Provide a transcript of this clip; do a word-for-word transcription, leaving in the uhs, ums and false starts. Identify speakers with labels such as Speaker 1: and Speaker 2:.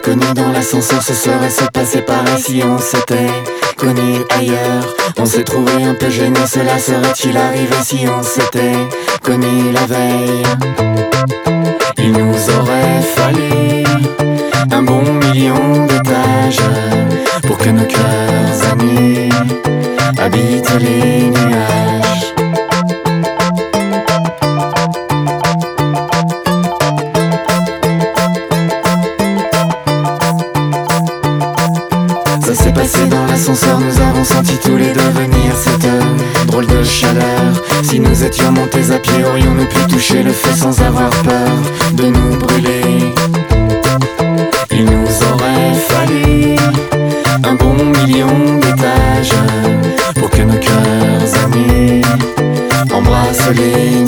Speaker 1: connu dans l'ascenseur, ce serait se passer pareil si on s'était connu ailleurs. On s'est trouvé un peu gêné, cela serait-il arrivé si on s'était connu la veille? Il nous aurait fallu un bon million d'étages pour que nos cœurs amis habitent les nuages. Ça s'est passé dans l'ascenseur, nous avons senti tous les deux venir cette drôle de chaleur. Si nous étions montés à pied, aurions-nous pu toucher le feu sans avoir peur de nous brûler? Il nous aurait fallu un bon million d'étages pour que nos cœurs amis embrassent les